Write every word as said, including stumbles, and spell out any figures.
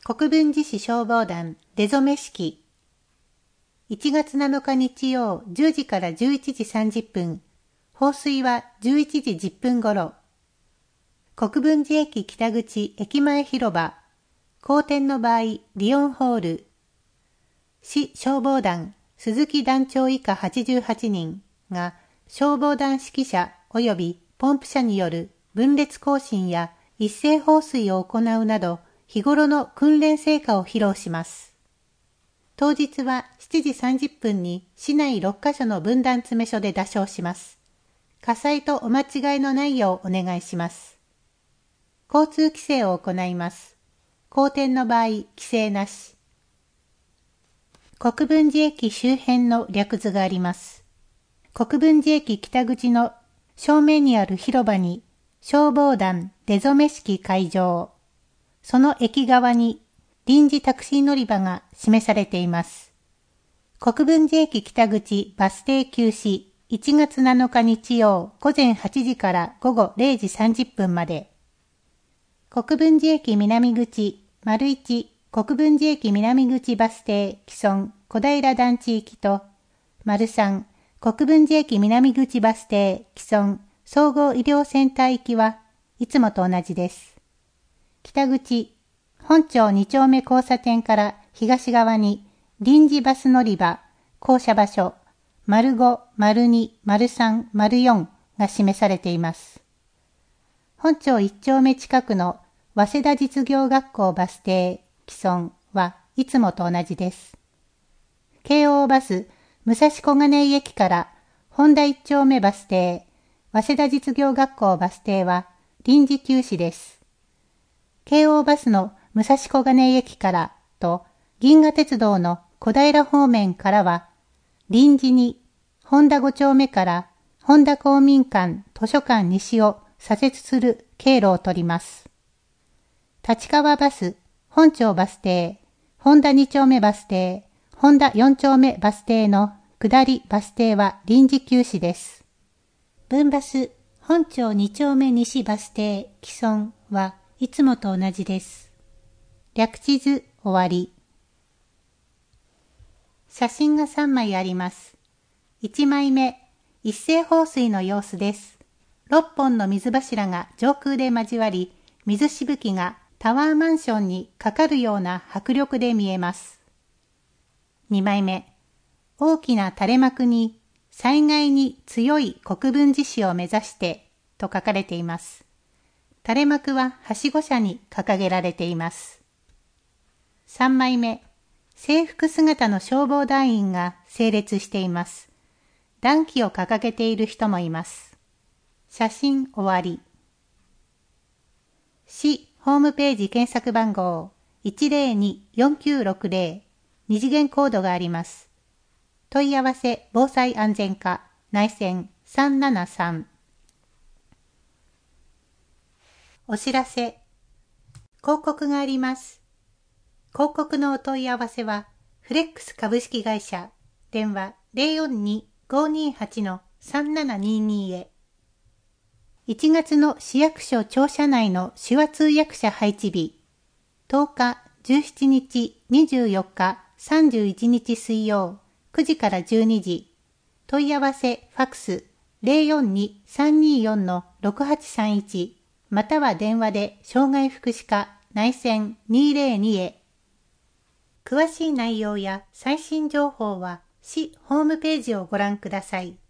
国分寺市消防団出初め式。いちがつなのか日曜じゅうじからじゅういちじさんじゅっぷん、放水はじゅういちじじゅっぷん頃。国分寺駅北口駅前広場、公店の場合リオンホール。市消防団鈴木団長以下はちじゅうはちにんが消防団指揮者及びポンプ車による分列行進や一斉放水を行うなど、日頃の訓練成果を披露します。当日はしちじさんじゅっぷんに市内ろっかしょの分団詰め所で打鐘します。火災とお間違いのないようお願いします。交通規制を行います。公店の場合、規制なし。国分寺駅周辺の略図があります。国分寺駅北口の正面にある広場に消防団出初め式会場。その駅側に臨時タクシー乗り場が示されています。国分寺駅北口バス停休止いちがつなのか日曜午前はちじから午後れいじさんじゅっぷんまで。国分寺駅南口丸一国分寺駅南口バス停既存小平団地行きと丸三国分寺駅南口バス停既存総合医療センター行きはいつもと同じです。北口、本町に丁目交差点から東側に臨時バス乗り場、降車場所、丸ご、丸に、丸さん、丸よんが示されています。本町いち丁目近くの早稲田実業学校バス停、既存はいつもと同じです。京王バス、武蔵小金井駅から本田いち丁目バス停、早稲田実業学校バス停は臨時休止です。京王バスの武蔵小金井駅からと銀河鉄道の小平方面からは臨時に本田ご丁目から本田公民館図書館西を左折する経路を取ります。立川バス本町バス停、本田に丁目バス停、本田よん丁目バス停の下りバス停は臨時休止です。分バス本町に丁目西バス停既存はいつもと同じです。略地図終わり。写真がさんまいあります。いちまいめ、一斉放水の様子です。ろっぽんの水柱が上空で交わり、水しぶきがタワーマンションにかかるような迫力で見えます。にまいめ、大きな垂れ幕に災害に強い国分寺市を目指してと書かれています。垂れ幕ははしご車に掲げられています。さんまいめ、制服姿の消防団員が整列しています。団旗を掲げている人もいます。写真終わり。市ホームページ検索番号 いちぜろによんきゅうろくぜろ 二次元コードがあります。問い合わせ防災安全課内線さんななさん。お知らせ。広告があります。広告のお問い合わせは、フレックス株式会社、電話 ゼロよんに ごーにーはち さんななにーにー へ。いちがつの市役所庁舎内の手話通訳者配置日、とおか、じゅうしちにち、にじゅうよっか、さんじゅういちにち水曜、くじからじゅうにじ、問い合わせファックス ゼロよんに さんにーよん ろくはちさんいちまたは電話で障害福祉課内線にーぜろにへ。詳しい内容や最新情報は市ホームページをご覧ください。